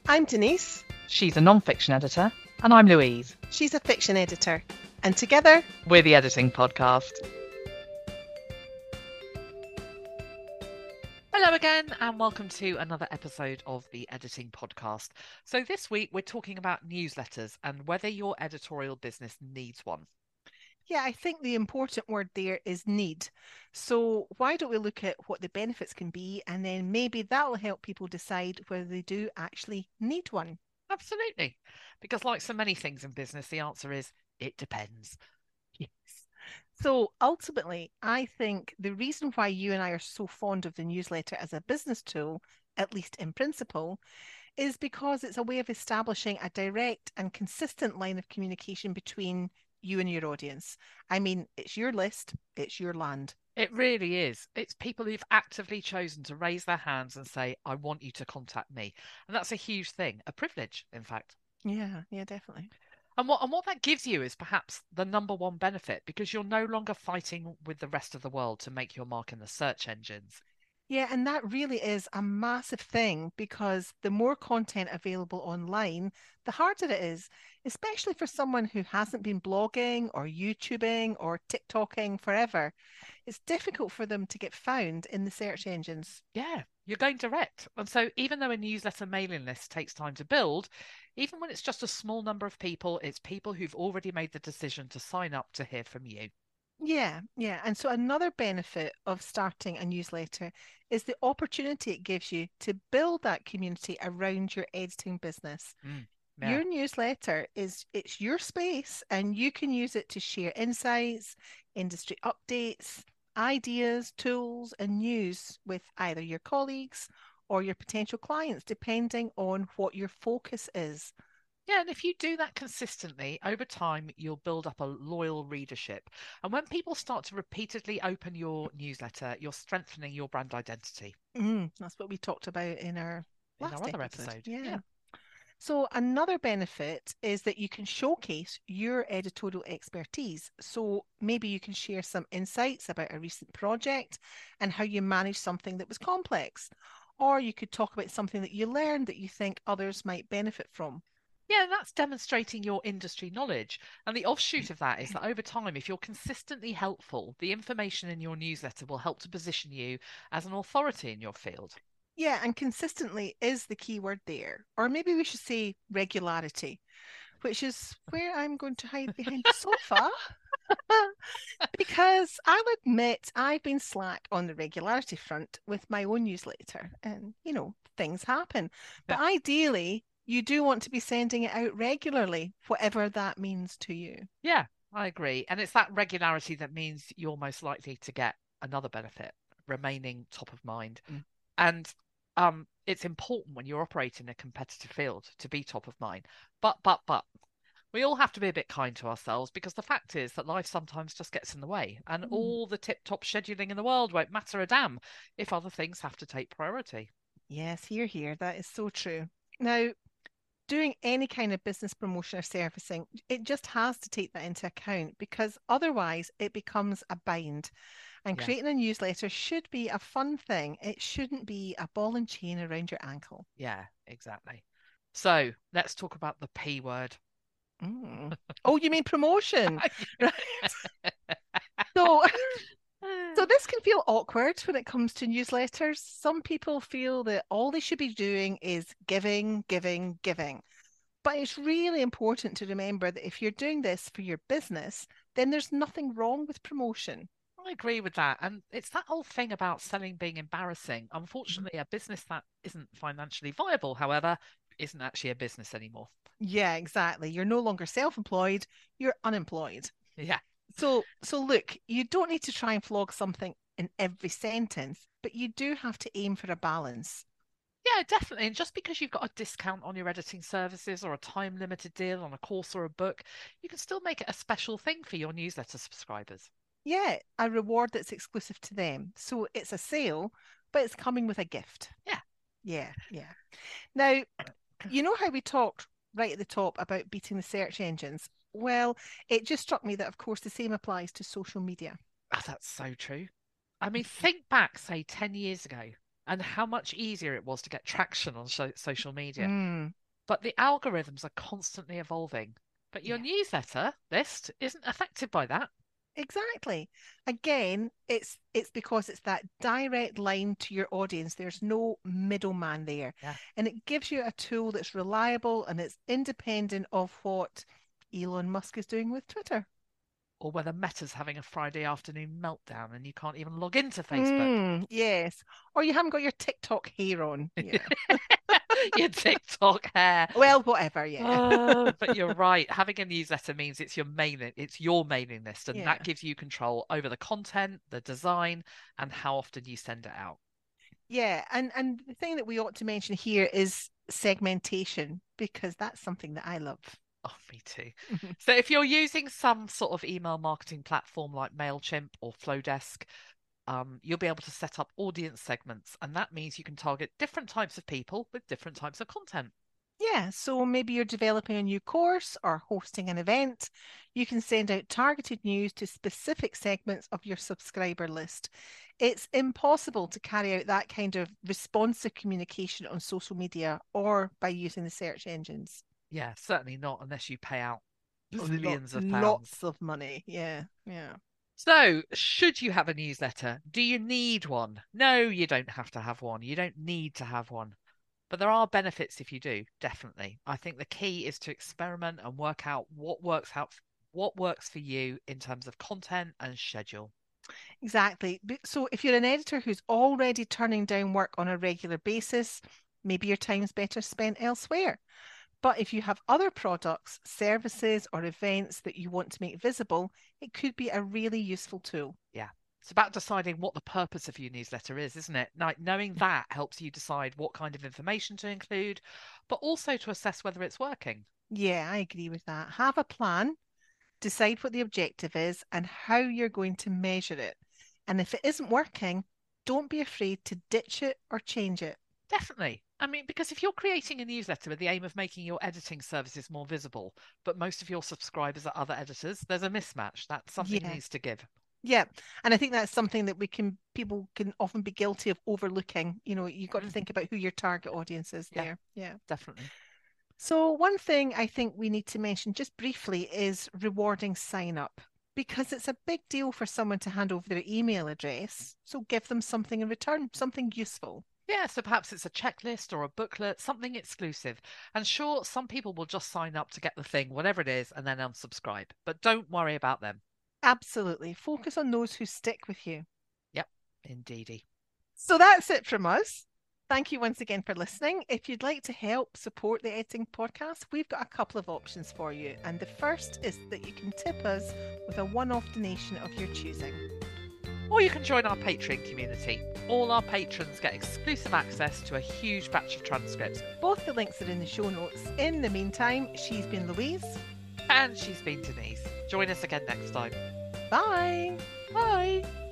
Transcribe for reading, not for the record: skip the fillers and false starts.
I'm Denise. She's a non-fiction editor, and I'm Louise. She's a fiction editor. And together, we're the Editing Podcast. Hello again, and welcome to another episode of the Editing Podcast. So this week we're talking about newsletters and whether your editorial business needs one. Yeah, I think the important word there is need. So why don't we look at what the benefits can be, and then maybe that will help people decide whether they do actually need one. Absolutely. Because like so many things in business, the answer is it depends. Yes. So ultimately, I think the reason why you and I are so fond of the newsletter as a business tool, at least in principle, is because it's a way of establishing a direct and consistent line of communication between you and your audience. I mean, it's your list, it's your land. It really is. It's people who've actively chosen to raise their hands and say, I want you to contact me. And that's a huge thing, a privilege, in fact. Yeah, definitely. And what that gives you is perhaps the number one benefit, because you're no longer fighting with the rest of the world to make your mark in the search engines. Yeah, and that really is a massive thing because the more content available online, the harder it is, especially for someone who hasn't been blogging or YouTubing or TikToking forever. It's difficult for them to get found in the search engines. Yeah, you're going direct. And so even though a newsletter mailing list takes time to build, even when it's just a small number of people, it's people who've already made the decision to sign up to hear from you. Yeah. And so another benefit of starting a newsletter is the opportunity it gives you to build that community around your editing business. Yeah. Your newsletter it's your space and you can use it to share insights, industry updates, ideas, tools, and news with either your colleagues or your potential clients, depending on what your focus is. Yeah, and if you do that consistently, over time, you'll build up a loyal readership. And when people start to repeatedly open your newsletter, you're strengthening your brand identity. That's what we talked about in our last other episode. episode. Yeah. So another benefit is that you can showcase your editorial expertise. So maybe you can share some insights about a recent project and how you managed something that was complex. Or you could talk about something that you learned that you think others might benefit from. Yeah, that's demonstrating your industry knowledge. And the offshoot of that is that over time, if you're consistently helpful, the information in your newsletter will help to position you as an authority in your field. Yeah, and consistently is the key word there. Or maybe we should say regularity, which is where I'm going to hide behind the sofa. Because I'll admit I've been slack on the regularity front with my own newsletter, and things happen. But ideally, you do want to be sending it out regularly, whatever that means to you. Yeah, I agree. And it's that regularity that means you're most likely to get another benefit, remaining top of mind. And it's important when you're operating in a competitive field to be top of mind. But we all have to be a bit kind to ourselves, because the fact is that life sometimes just gets in the way, and all the tip-top scheduling in the world won't matter a damn if other things have to take priority. Yes, here. That is so true. Now, doing any kind of business promotion or servicing, it just has to take that into account because otherwise it becomes a bind. And Yeah. creating a newsletter should be a fun thing. It shouldn't be a ball and chain around your ankle. Yeah, exactly. So let's talk about the P word. Oh, you mean promotion? Right. So, so this can feel awkward when it comes to newsletters. Some people feel that all they should be doing is giving, giving, giving. But it's really important to remember that if you're doing this for your business, then there's nothing wrong with promotion. I agree with that. And it's that whole thing about selling being embarrassing. Unfortunately, a business that isn't financially viable, however, isn't actually a business anymore. Yeah, exactly. You're no longer self-employed, you're unemployed. Yeah. So look, you don't need to try and flog something in every sentence, but you do have to aim for a balance. Yeah, definitely. And just because you've got a discount on your editing services or a time limited deal on a course or a book, you can still make it a special thing for your newsletter subscribers. Yeah, a reward that's exclusive to them. So it's a sale, but it's coming with a gift. Yeah. Yeah. Now, you know how we talked right at the top about beating the search engines? Well, it just struck me that, of course, the same applies to social media. Oh, that's so true. I mean, think back, say, 10 years ago. and how much easier it was to get traction on social media. Mm, But the algorithms are constantly evolving. But your yeah, newsletter list isn't affected by that. exactly. Again, it's because it's that direct line to your audience. There's no middleman there. Yeah. And it gives you a tool that's reliable and it's independent of what Elon Musk is doing with Twitter. Or whether Meta's having a Friday afternoon meltdown and you can't even log into Facebook. Yes. Or you haven't got your TikTok hair on. Yeah. Your TikTok hair. Well, whatever, yeah. But you're right. Having a newsletter means it's your mailing list, and Yeah. that gives you control over the content, the design, and how often you send it out. Yeah. And the thing that we ought to mention here is segmentation, because that's something that I love. Oh, me too. So if you're using some sort of email marketing platform like MailChimp or Flowdesk, you'll be able to set up audience segments, and that means you can target different types of people with different types of content. Yeah, so maybe you're developing a new course or hosting an event. You can send out targeted news to specific segments of your subscriber list. It's impossible to carry out that kind of responsive communication on social media or by using the search engines. Yeah, certainly not unless you pay out Lo billions of pounds. lots of money. Yeah, yeah. So, should you have a newsletter? Do you need one? No, you don't have to have one. You don't need to have one. But there are benefits if you do, definitely. I think the key is to experiment and work out what works for you in terms of content and schedule. Exactly. So if you're an editor who's already turning down work on a regular basis, maybe your time's better spent elsewhere. But if you have other products, services, or events that you want to make visible, it could be a really useful tool. Yeah. It's about deciding what the purpose of your newsletter is, isn't it? Like knowing that helps you decide what kind of information to include, but also to assess whether it's working. Yeah, I agree with that. Have a plan, decide what the objective is, and how you're going to measure it. And if it isn't working, don't be afraid to ditch it or change it. Definitely. I mean, because if you're creating a newsletter with the aim of making your editing services more visible, but most of your subscribers are other editors, there's a mismatch. That something Yeah, needs to give. yeah. And I think that's something that people can often be guilty of overlooking. You've got to Mm. think about who your target audience is Yeah, there. Yeah. definitely. So, one thing I think we need to mention just briefly is rewarding sign up because it's a big deal for someone to hand over their email address. So, give them something in return, something useful. Yeah, so perhaps it's a checklist or a booklet, something exclusive. And sure, some people will just sign up to get the thing, whatever it is, and then unsubscribe. But don't worry about them. Absolutely. Focus on those who stick with you. Yep, indeedy. So, that's it from us. Thank you once again for listening. If you'd like to help support the Editing Podcast, we've got a couple of options for you. And the first is that you can tip us with a one-off donation of your choosing. Or you can join our Patreon community. All our patrons get exclusive access to a huge batch of transcripts. Both the links are in the show notes. In the meantime, she's been Louise. And she's been Denise. Join us again next time. Bye. Bye.